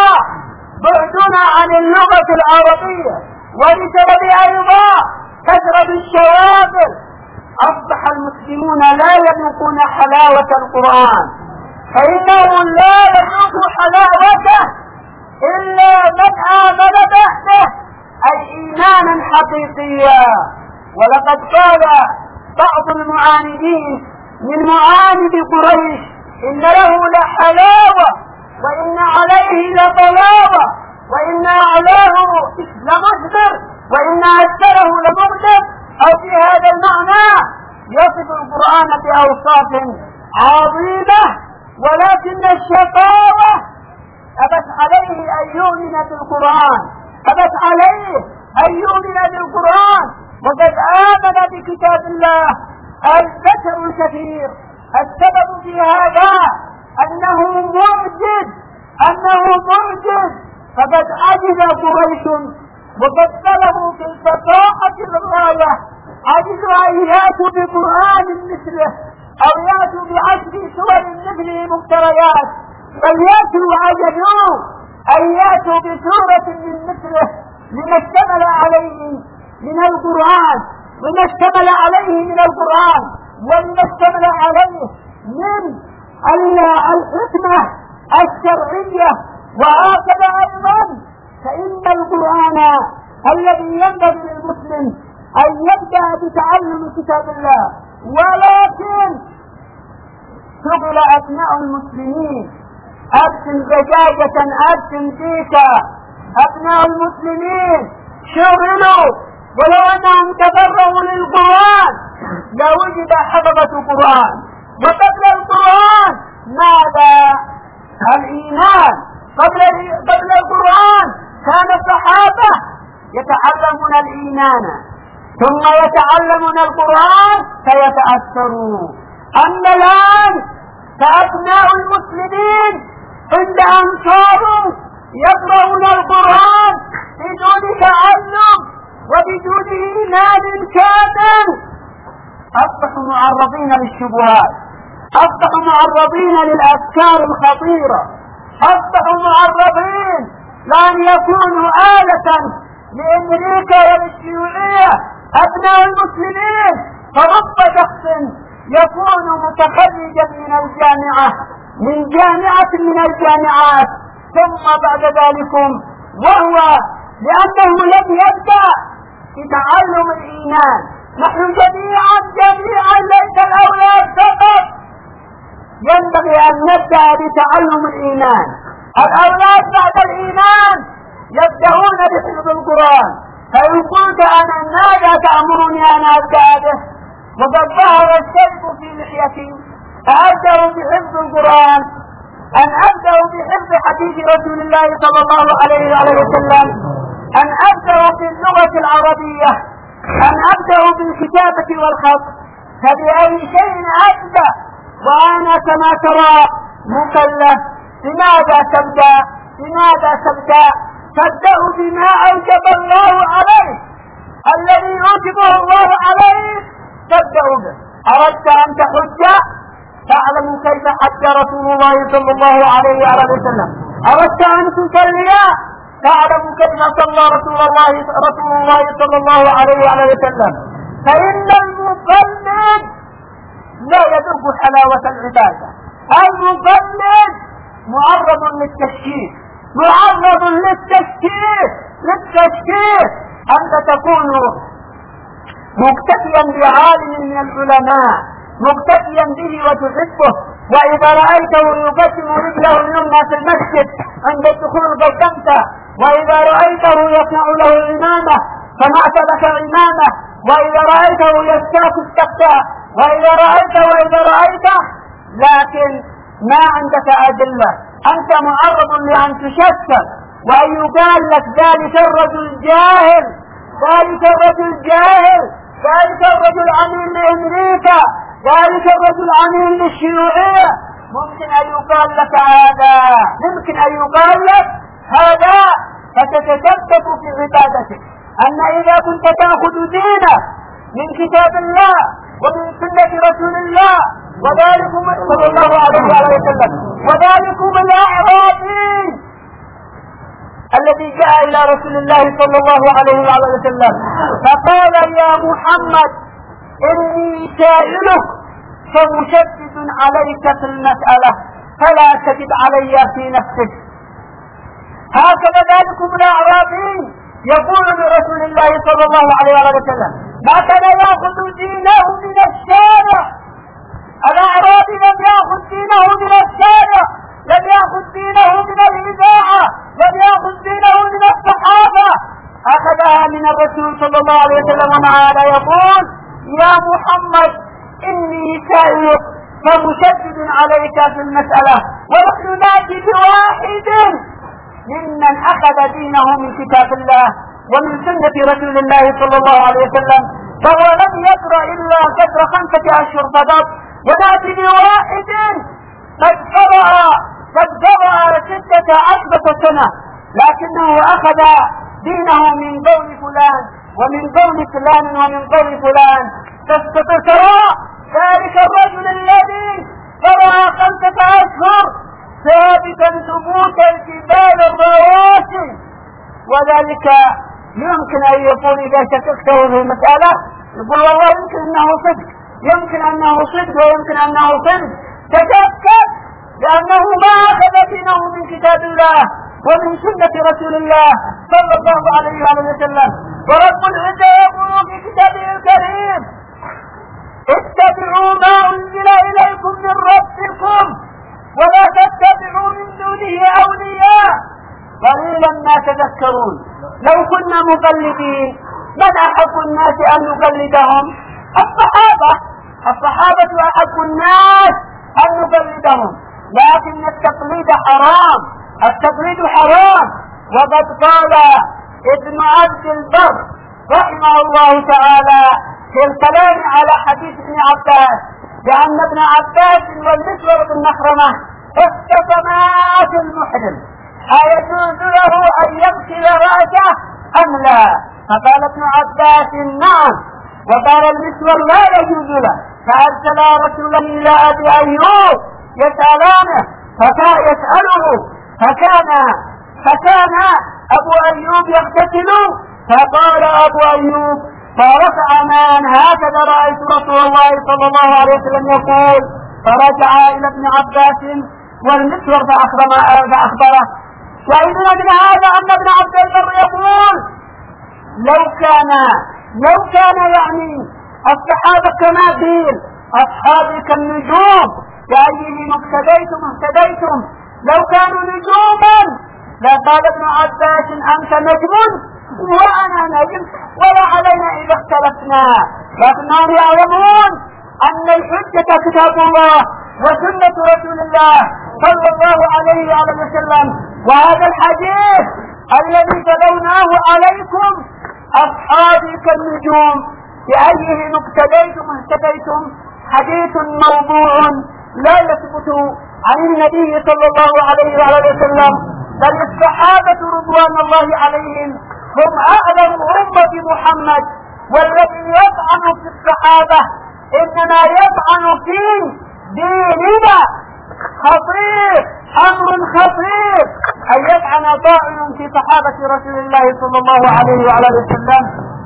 بعدنا عن اللغة العربية، وبسبب أيضا كثرة الشواغل، أصبح المسلمون لا يذوقون حلاوة القرآن، فإنه لا يذوق حلاوته إلا من آمن بعده أي إيمانا حقيقيا. ولقد قال بعض المعاندين من معاند قريش إن له لحلاوة وإن عليه لطلاوة وإن أعلاه لمثمر وإن أسفله لمغدر، أو في هذا المعنى يصف القرآن بأوصاف عظيمة، ولكن الشقاوة أبت عليه أن يؤمن بالقرآن، أبت عليه أن يؤمن بالقرآن، وقد آمن بكتاب الله البشر الكثير. السبب في هذا أنه معجز، أنه معجز، فقد عجز قريش وقد طلبوا في الفصاحة الغاية، عجزوا أن يأتوا بقرآن مثله أو يأتوا بعشر سور مثله مفتريات، بل يأتوا عجزوا أن يأتوا بسورة من مثله لما اشتمل عليه من القرآن، لما اشتمل عليه من القرآن ولما اشتمل عليه من الحكمة الشرعية. وهكذا أيضا فإن القرآن الذي ينبغي للمسلم أن يبدأ بتعلم كتاب الله، ولكن شغل أبناء المسلمين، أبسم دجاجة أبسم ديكا، أبناء المسلمين شغلوا، ولو أنهم تفرغوا للقرآن لوجد حفظة القرآن. وقبل القرآن ماذا؟ الإيمان. قبل قبل القرآن كان الصحابة يتعلمون الإيمان ثم يتعلمون القرآن فيتأثروا. أما الآن فأبناء المسلمين عند أن صاروا يقرؤون القرآن بدون تعلم وبدون إيمان كامل أصبحوا معرضين للشبهات، أصبحوا معرضين للأفكار الخطيرة، أصبحوا معرضين لأن يكونوا آلة لأمريكا وللشيوعية أبناء المسلمين. فرب شخص يكون متخرجا من الجامعة من جامعة من الجامعات ثم بعد ذلك وهو لأنه لم يبدأ بتعلم الإيمان. نحن جميعا جميعا ليس الأولاد فقط ينبغي أن نبدأ بتعلم الإيمان. الأولاد بعد الإيمان يبدأون بحفظ القرآن. فإن قلت أنا ماذا تأمرني أن أبدأ به وقد ظهر الشيب في لحيتي، أبدأ بحفظ القرآن أن أبدأ بحفظ حديث رسول الله صلى الله عليه وسلم، أن أبدأ باللغة العربية، أن أبدأ بالكتابة والخط؟ فبأي شيء أبدأ وأنا كما ترى مكلف؟ بماذا تبدأ؟ بماذا تبدأ؟ تبدأ بما أوجب الله عليه، الذي يوجبه الله عليه تبدأ به. أردت أن تحج تعلم كيف حج رسول الله صلى الله عليه وسلم، أردت أن تصلي تعلم كيف صلى رسول الله رسول الله صلى الله عليه وسلم. فإن المقلد لا يذوق حلاوة العبادة، المقلد معرض للتشكيك، معرض للتشكيك للتشكيك أنت تكون مقتديا بعالم من العلماء، مقتديا به وتحبه، وإذا رأيته يقدم رجله اليمنى في المسجد عند الدخول قدمته، وإذا رأيته يصنع له الإمامة صنعت لك الإمامة، وإذا رأيته يستاك استفتاء، وإذا رأيته وإذا رأيته، لكن ما عندك أدلة، أنت معرض لأن تشكك وأن يقال لك ذلك الرجل جاهل، ذلك الرجل جاهل، ذلك الرجل عميل لأمريكا، ذلك الرجل عميل للشيوعية. ممكن أن يقال لك هذا، ممكن أن يقال لك هذا، فتتثبت في عبادتك أن إذا كنت تأخذ دينك من كتاب الله ومن سنة رسول الله وذلكم صلى الله عليه وسلم، وذلكم الأعرابي الذي جاء إلى رسول الله صلى الله عليه وسلم فقال يا محمد إني سائلك فمشدد عليك في المسألة فلا تجد علي في نفسك. هكذا ذلكم الأعرابي يقول لرسول الله صلى الله عليه وسلم: ما كان يأخذ دينه من الشارع. الأعرابي لم يأخذ دينه من الشارع، لم يأخذ دينه من الإذاعة، لم يأخذ دينه من الصحابة، أخذها من الرسول صلى الله عليه وسلم. ومعنا يقول: يا محمد إني سائق فمشدد عليك في المسألة. ونحن نأتي بواحد ممن أخذ دينه من كتاب الله ومن سنة رسول الله صلى الله عليه وسلم، فهو لم يقرأ إلا قدر خمسة أشهر فقط. ونأتي بواحد قد قرأ قد قرأ ستة عشرة سنة، لكنه أخذ دينه من قول فلان ومن قول فلان ومن قول فلان. ترى ذلك الرجل الذي قرأ خمسة أشهر ثابتا ثبوت الجبال الرواسي، وذلك يمكن أن يقول إذا شككته في المسألة يقول: والله يمكن أنه صدق، يمكن أنه صدق ويمكن أنه صدق. تشكك لأنه ما أخذ دينه من كتاب الله ومن سنة رسول الله صلى الله عليه وسلم. ورب العزة يقول في كتابه الكريم: اتبعوا ما أنزل إليكم من ربكم ولا تتبعوا من دونه أولياء قليلا ما تذكرون. لو كنا مقلدين من أحب الناس أن نقلدهم؟ الصحابة. الصحابة أحب الناس أن نقلدهم، لكن التقليد حرام، التقليد حرام. وقد قال ابن عبد البر رحمه الله تعالى في الكلام على حديث ابن عباس بأن ابن عباس والمسور بن مخرمة اختصما في المحرم أيجوز له أن يغسل رأسه أم لا؟ فقال ابن عباس: نعم. وقال المسور: لا يجوز له. فأرسل رسولا إلى أبي أيوب يسألانه فكان يسأله فكان فكان أبو أيوب يغتسل، فقال أبو أيوب: فرفع مان هكذا رأيت رسول الله صلى الله عليه وسلم يقول. فرجع إلى ابن عباس والمسور فأخبره. شاهدنا من هذا أن ابن عبد البر يقول: لو كان لو كان يعني الصحابة كما قيل أصحابي كالنجوم بأيهم اقتديتم اهتديتم، لو كانوا نجوما لقال ابن عباس: أنت نجم وأنا نجم ولا علينا إذا اختلفنا. لكنهم يعلمون أن الحجة كتاب الله وسنة رسول الله صلى الله عليه وسلم. وهذا الحديث الذي تلوناه عليكم أصحابي كالنجوم بأيهم اقتديتم اهتديتم حديث موضوع لا يثبت عن النبي صلى الله عليه وسلم، بل الصحابة رضوان الله عليهم هم أعلم أمة محمد. والذي يطعن في الصحابة إنما يطعن في ديننا. خطير، أمر خطير أن يطعن طاعن في صحابة رسول الله صلى الله عليه وسلم.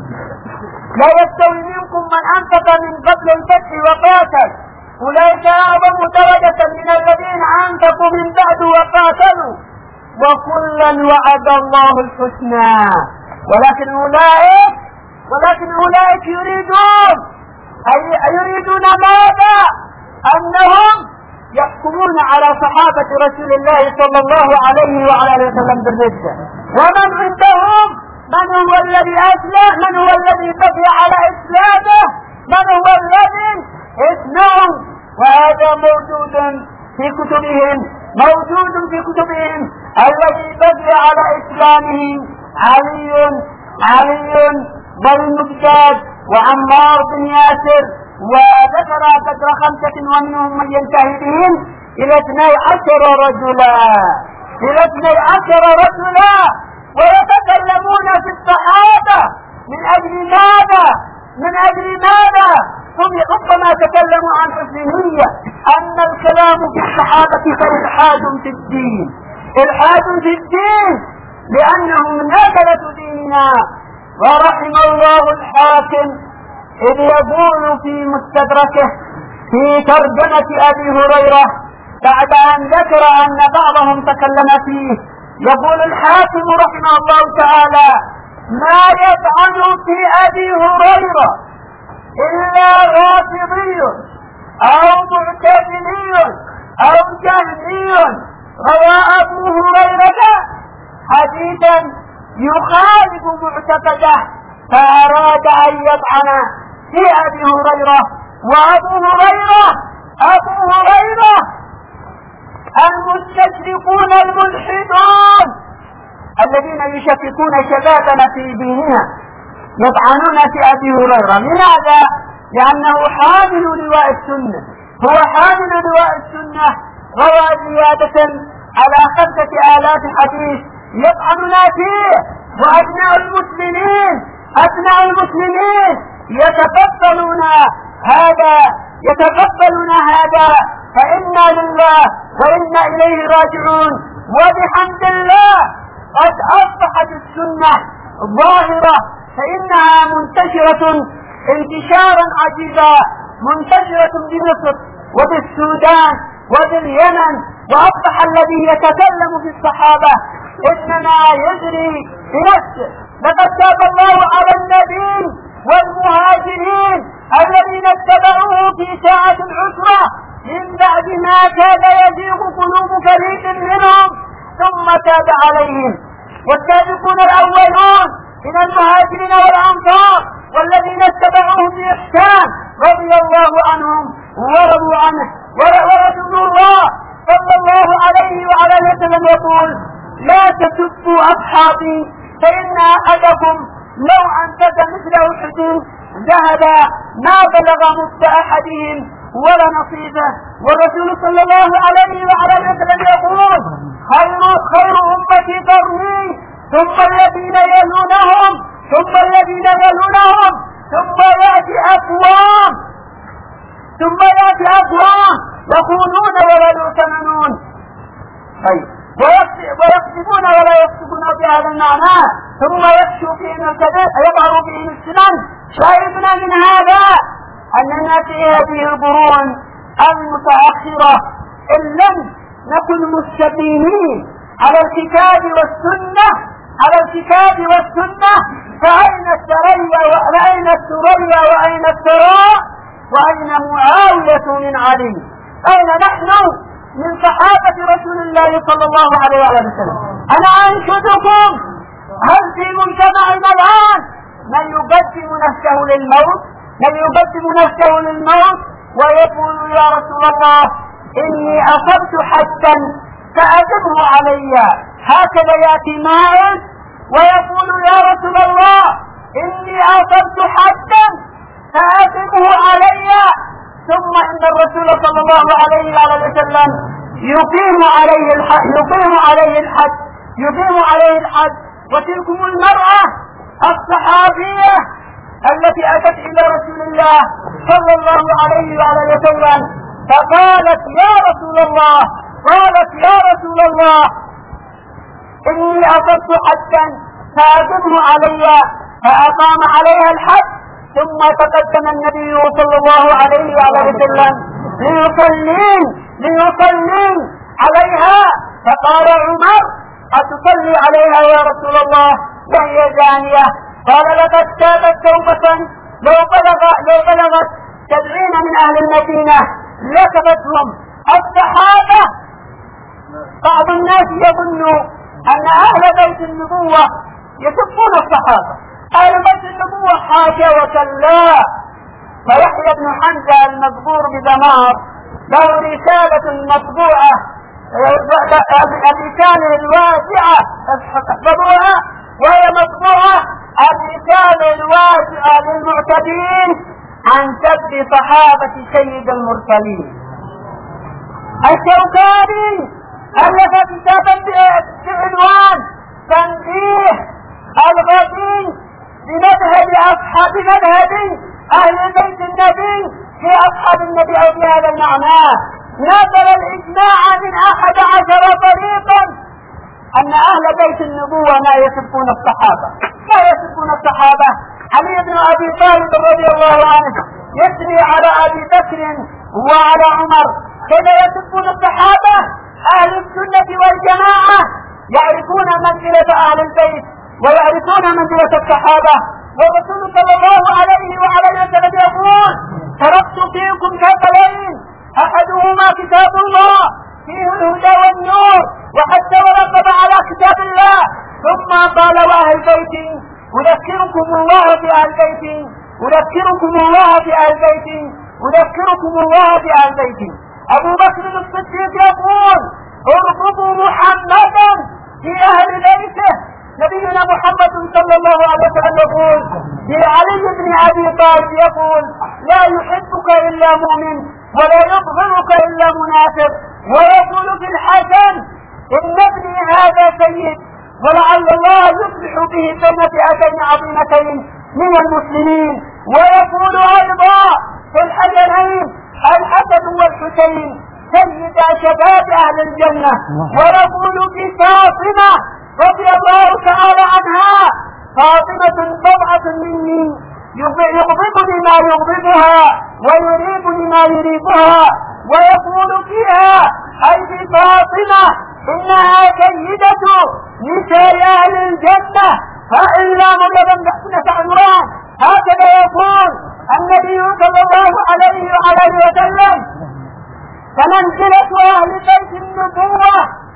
لا يستوي منكم من أنفق من قبل الفتح وقاتل، أولئك أعظم درجة من الذين أنفقوا من بعد وقاتلوا، وكلا وعد الله الحسنى. ولكن أولئك ولكن أولئك يريدون أي يريدون ماذا؟ أنهم يحكمون على صحابة رسول الله صلى الله عليه وعلى وسلم بالردة. ومن عندهم من هو الذي أسلم؟ من هو الذي بقي على إسلامه؟ من هو الذي اسمهم؟ وهذا موجود في كتبهم موجود في كتبهم الذي بقي على إسلامه علي علي والمقداد وعمار بن ياسر، وذكر قدر خمسة ومنهم من ينتهي بهم إلى اثني عشر رجلا إلى اثني عشر رجلا ويتكلمون في الصحابة من أجل ماذا؟ من أجل ماذا؟ هم ربما تكلموا عن حسن النية، أن الكلام في الصحابة كإلحاد في الدين، إلحاد في الدين لأنهم نزلة ديننا. ورحم الله الحاكم إذ يقول في مستدركه في ترجمة أبي هريرة بعد أن ذكر أن بعضهم تكلم فيه، يقول الحاكم رحمه الله تعالى: ما يطعن في أبي هريرة إلا رافضي أو معتزلي أو جهمي. روى أبو هريرة حديثا يخالف معتقده فأراد أن يطعن في أبي هريرة، وأبو هريرة أبو هريرة المستشرقون الملحدون الذين يشككون شبابنا في ديننا يطعنون في أبي هريرة. لماذا؟ لأنه حامل لواء السنة، هو حامل لواء السنة. روى زيادة على خمسة آلاف حديث يطعننا فيه، وأبناء المسلمين أبناء المسلمين يتقبلون هذا يتقبلون هذا فإنا لله وإنا إليه راجعون. وبحمد الله قد أصبحت السنة ظاهرة، فإنها منتشرة انتشارا عجيبا، منتشرة بمصر وبالسودان وباليمن، وأصبح الذي يتكلم في الصحابة إنما يجري بنفسه. لقد تاب الله على النبي والمهاجرين الذين اتبعوه في ساعة العسرة من بعد ما كاد يزيغ قلوب فريق منهم ثم تاب عليهم. والسابقون الأولون من المهاجرين والأنصار والذين اتبعوه بإحسان رضي الله عنهم ورضوا عنه. ورسول الله صلى الله عليه وعلى اله وسلم يقول: لا تسبوا أصحابي فإن أحدكم لو أنفق مثل أحد ذهبا ما بلغ مد أحدهم ولا نصيبه. والرسول صلى الله عليه وعلى اله وسلم يقول: خير خير أمتي قرني ثم الذين يلونهم ثم الذين يلونهم ثم يأتي أقوام ثم يأتي أقوام يخونون ولا يؤتمنون طيب ويكذبون ولا يكذبون بهذا المعنى ثم يفشو فيهم الكذب يظهر فيهم السنن. شاهدنا من هذا أننا في هذه القرون المتأخرة إن لم نكن مستقيمين على الكتاب والسنة على الكتاب والسنة فأين الثريا وأين الثريا وأين الثراء وأين معاوية من علي؟ أين نحن من صحابة رسول الله صلى الله عليه وسلم؟ أنا أنشدكم، هل في مجتمعنا الآن من يقدم نفسه للموت من يقدم نفسه للموت ويقول: يا رسول الله إني أصبت حدا فأجبه علي؟ هكذا يأتي معي ويقول: يا رسول الله إني أصبت حدا فأجبه علي، ثم إن الرسول صلى الله عليه وسلم يقيم عليه الحد يقيم عليه الحد يقيم عليه الحد. وتلكم المرأة الصحابية التي أتت إلى رسول الله صلى الله عليه وسلم فقالت: يا رسول الله قالت يا رسول الله إني أصبت حدا فأقمه علي، فأقام عليها الحد. ثم تقدم النبي صلى الله عليه وسلم ليصلين ليصلين عليها، فقال عمر: أتصلي عليها يا رسول الله وهي زانية؟ قال: لقد تابت توبة لو بلغ لو بلغت سبعين من أهل المدينة لكفتهم. الصحابة بعض الناس يظن أن أهل بيت النبوة يسبون الصحابة، أهل بيت النبوة حاشا وكلا. فيحيى بن حمزة المذكور بدمار له رسالة مطبوعة، الرسالة الواسعة احفظوها وهي مطبوعة، الرسالة الواسعة للمعتدين عن سب صحابة سيد المرسلين. الشوكاني ألف كتابا بعنوان تنبيه الغدي بمذهب أصحاب مذهب أهل بيت النبي في أصحاب النبي أو بهذا المعنى. نقل الإجماع من أحد عشر طريقا أن أهل بيت النبوة لا يسبون الصحابة لا يسبون الصحابة. علي بن أبي طالب رضي الله عنه يثني على أبي بكر وعلى عمر، كذا يسبون الصحابة. أهل السنة والجماعة يعرفون منزلة أهل البيت ويعرفون منزلة الصحابة. والرسول صلى الله عليه وعلى اله وسلم يقول: تركت فيكم ثقلين احدهما كتاب الله فيه الهدى والنور وحتى ورقب على كتاب الله. ثم قال: واهل بيتي اذكركم الله في اهل بيتي اذكركم الله في اهل بيتي اذكركم الله في اهل بيتي. ابو بكر الصديق يقول: ارفضوا محمدا في اهل بيته. نبينا محمد صلى الله عليه وسلم يقول في علي بن ابي طالب يقول: لا يحبك الا مؤمن ولا يبغضك الا منافق. ويقول في الحسن: ان ابني هذا سيد ولعل الله يصلح به بين فئتين عظيمتين من المسلمين. ويقول ايضا في الحسنين: الحسن والحسين سيدا شباب اهل الجنه. ويقول في فاطمه رضي الله تعالى عنها: فاطمه بضعه مني يغضبني ما يغضبها ويريبني ما يريبها. ويقول فيها اي في فاطمه: انها سيده نساء اهل الجنه فالا مبلغا بحسنة عمران. هكذا يقول النبي صلى الله عليه وآله وسلم. فمنزلة اهل بيت النبوة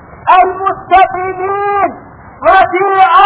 المستقيمين رفيعة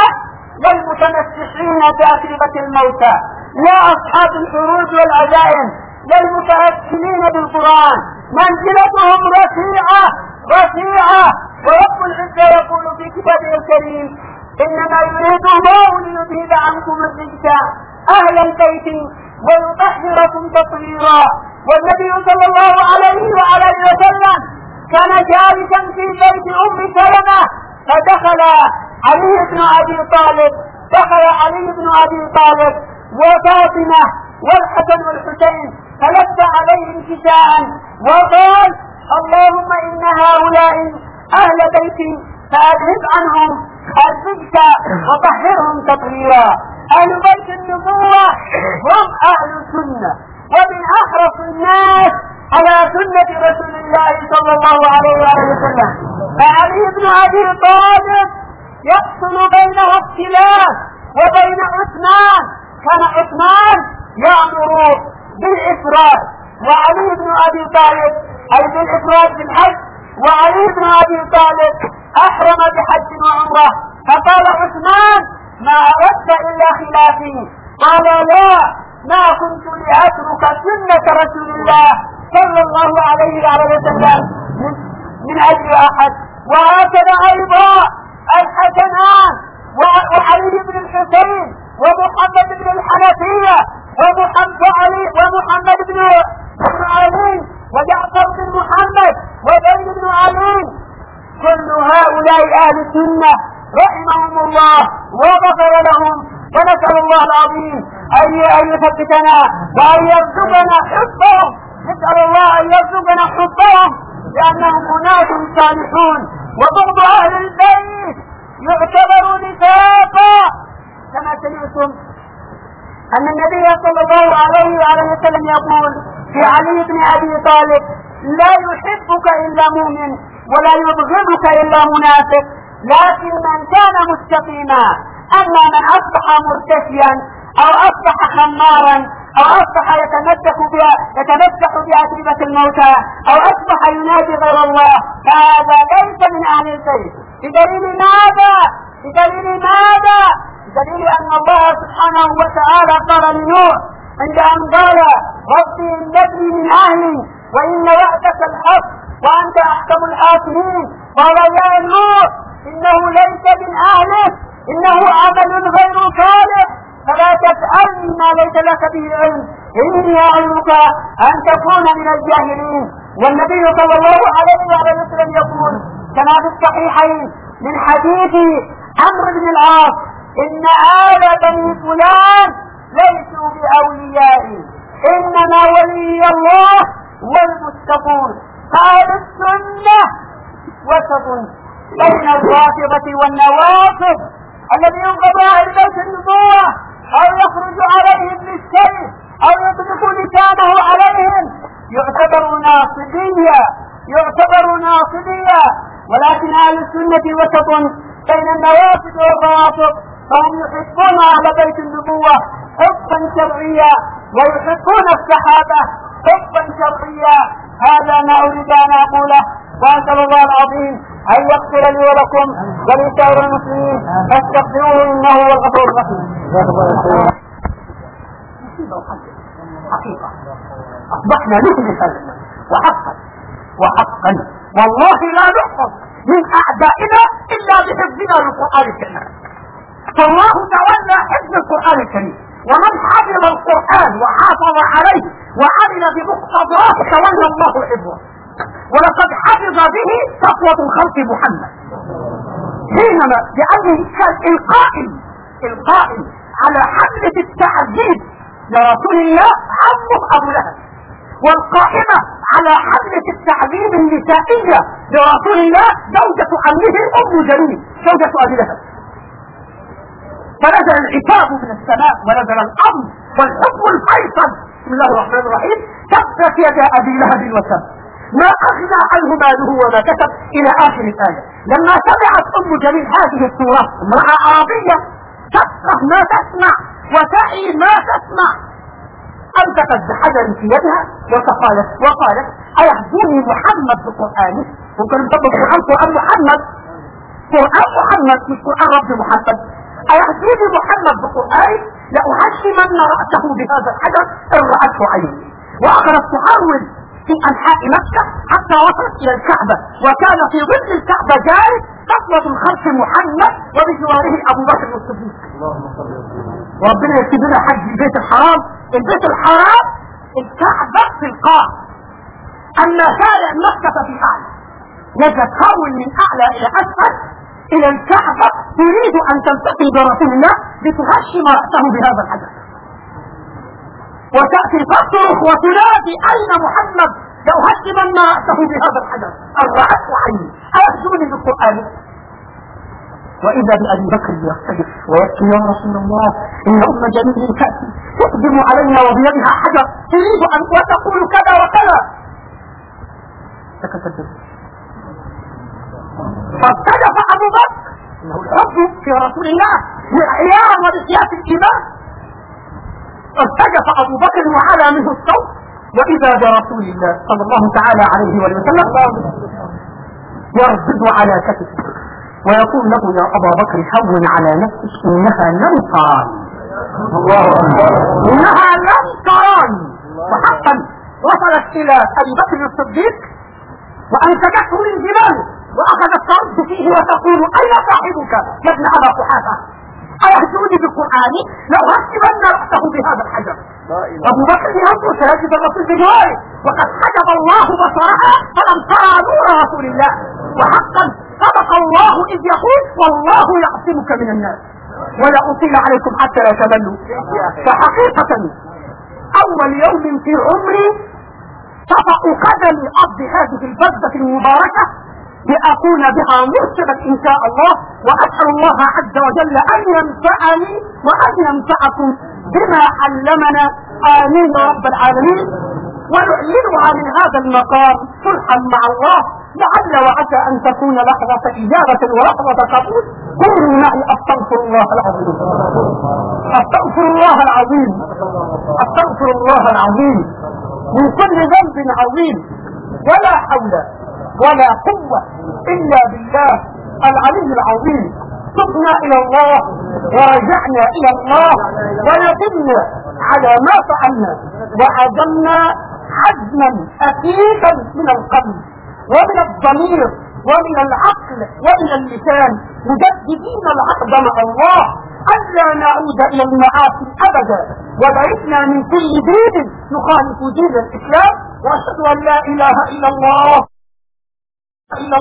للمتمسحين بأتربة الموتى، لا أصحاب الحروج والعزائم، للمتأكلين بالقرآن. منزلتهم رفيعة رفيعة. ورب العزة يقول في كتابه الكريم: إنما يريد الله ليذهب عنكم الرجس أهل البيت ويطهركم تطهيرا. والنبي صلى الله عليه وعلى اله وسلم كان جالسا في بيت ام سلمة، فدخل علي بن ابي طالب دخل علي بن ابي طالب وفاطمة والحسن والحسين، فلف عليهم كساء وقال: اللهم ان هؤلاء اهل بيتي فاذهب عنهم الرجس وطهرهم تطهيرا. اهل بيت النبوة هم اهل السنة ومن احرص الناس على سنة رسول الله صلى الله عليه وسلم. فعلي بن ابي طالب يحصل بينه اختلاف وبين عثمان. كان عثمان يأمر بالافراد وعلي بن ابي طالب اي بالافراد بالحج، وعلي بن ابي طالب احرم بحج وعمره. فقال عثمان: ما اردت الا خلافي. قال: لا، ما كنت لاترك سنة رسول الله صلى الله عليه وسلم من اجل احد. وهكذا ايضا الحسنان وعلي بن الحسين ومحمد بن الحنفية ومحمد علي ومحمد بن علي وجعفر بن محمد وزيد بن علي، كل هؤلاء اهل السنة رحمهم الله وغفر لهم. ونسأل الله العظيم أن يثبتنا وأن يرزقنا حبهم. نسأل الله أن يرزقنا حبهم لأنهم أناس صالحون. وبعض أهل البيت يعتبر نفاقا، كما سمعتم أن النبي صلى الله عليه وسلم يقول في علي بن أبي طالب: لا يحبك إلا مؤمن ولا يبغضك إلا منافق، لكن من كان مستقيما. أما من أصبح مرتشيا أو أصبح خمارا أو أصبح يتمسك بها يتمسك بأتربة الموتى أو أصبح ينادي غير الله، فهذا ليس من أهل البيت. بدليل ماذا؟ بدليل ماذا؟ بدليل أن الله سبحانه وتعالى قال لنوح عند أن قال: ربي إنني من أهلي وإن وعدك الحق وأنت أحكم الحاكمين. قال: يا نوح إنه ليس من أهلك، إنه عمل غير صالح، فلا تسألني ما ليس لك به علم، إني أعلمك أن تكون من الجاهلين. والنبي صلى الله عليه وسلم يقول كما في الصحيحين من حديث عمرو بن العاص: إن آل بني فلان ليسوا بأوليائي، إنما ولي الله والمتقون. قال: السنة وسط بين الرافضة والنواصب الذي ينقض أهل بيت النبوة أو يخرج عليهم بالسيف أو يطلق لسانه عليهم يعتبر ناصبية يعتبر ناصبية ولكن أهل السنة وسط بين النواصب والروافض. فهم يحبون أهل بيت النبوة حبا شرعيا ويحبون الصحابة حبا شرعيا. هذا ما أريد أن أقوله، وأسأل الله العظيم أن يغفر لي ولكم ولسائر المسلمين فاستغفروه إنه هو الغفور الرحيم. حقيقة أصبحنا نهلك وحقا وحقا والله لا نحفظ من أعدائنا إلا بحفظنا للقرآن الكريم. فالله تولى حفظ القرآن الكريم، ومن حفظ القرآن وحافظ عليه وعمل بمقتضاه تولى الله حفظه. ولقد حفظ به صفوة الخلق محمد حينما لأنه كان القائم القائم على حملة التعذيب لرسول الله عمه أبو لهب، والقائمة على حملة التعذيب النسائية لرسول الله زوجة عمه أم جميل زوجة أبي لهب. فنزل العتاب من السماء ونزل الأمر والحكم الفيصل. بسم الله الرحمن الرحيم. تبت يد أبي لهب وتب ما أغنى عنه ماله وما كسب إلى آخر الآية. لما سمعت أم جميل هذه السورة، امرأة عربية تفقه ما تسمع وتعي ما تسمع، أمسكت بحجر في يدها وقالت وقالت أيهدوني محمد بقرآنه؟ ممكن نطبق القرآن قرآن محمد قرآن محمد مش قرآن رب محمد. أيهدوني محمد بقرآنه لأهشمن رأسه بهذا الحجر إن رأته عيني. وأخذت تحاول في أنحاء مكة حتى وصلت إلى الكعبة، وكان في ظل الكعبة جالس صفوة الخلق محمد وبجواره أبو بكر الصديق. وربنا يكتب لنا حج البيت الحرام. البيت الحرام الكعبة في القاع، أما شارع مكة في أعلى، يتكون من أعلى إلى أسفل إلى الكعبة. تريد أن تلتقي برسول الله لتهشم رأسه بهذا الحجر، وتأتي تصرخ وتنادي أين محمد لأهشمن رأسه بهذا الحجر أن رأته عيني أيهدوني بالقرآن. وإذا بأبي بكر يختلف ويبكي يا رسول الله إن أم جميل تأتي تقدم علينا وبيدها حجر تريد أن وتقول كذا وكذا. سكت الدم. فاستجف أبو بكر إنه الحب في رسول الله لإعيان وبسياسة الإيمان. فاستجف أبو بكر وعلى منه الصوت، وإذا برسول الله صلى الله تعالى عليه وسلم يربض على كتفه ويقول له يا أبا بكر هون على نفسك إنها لم تراني. الله أكبر. إنها لم تراني. وحقا وصلت إلى أبي بكر الصديق وأمسكته من جباله وأخذت ترد فيه وتقول أين صاحبك يا ابن أبا قحافة أيهدوني بالقرآن لأهشمن رأسه بهذا الحجر. أبو بكر ينظر سيجد الرسول بجواره وقد حجب الله بصرها فلم ترى نور رسول الله. وحقا صدق الله إذ يقول والله يعصمك من الناس. ولا أطيل عليكم حتى لا تملوا. فحقيقة أول يوم في عمري تطأ قدمي أرض هذه البلدة المباركة لأكون بها مرشدا إن شاء الله، وأسأل الله عز وجل أن ينفعني وأن ينفعكم بما علمنا. آمين يا رب العالمين. ونعلنها من هذا المقام صلحا مع الله، لعل وعسى أن تكون لحظة إجابة ولحظة قبول. قولوا معي أستغفر الله العظيم أستغفر الله العظيم أستغفر الله العظيم من كل ذنب عظيم، ولا حول ولا قوة إلا بالله العلي العظيم. تبنا إلى الله ورجعنا إلى الله وندمنا على ما فعلنا وعزمنا عزما أكيدا من القلب ومن الضمير ومن العقل ومن اللسان، مجددين العقد مع الله ألا نعود إلى المعاصي أبدا، وبعدنا من كل دين يخالف دين الإسلام. وأشهد أن لا إله إلا الله إلا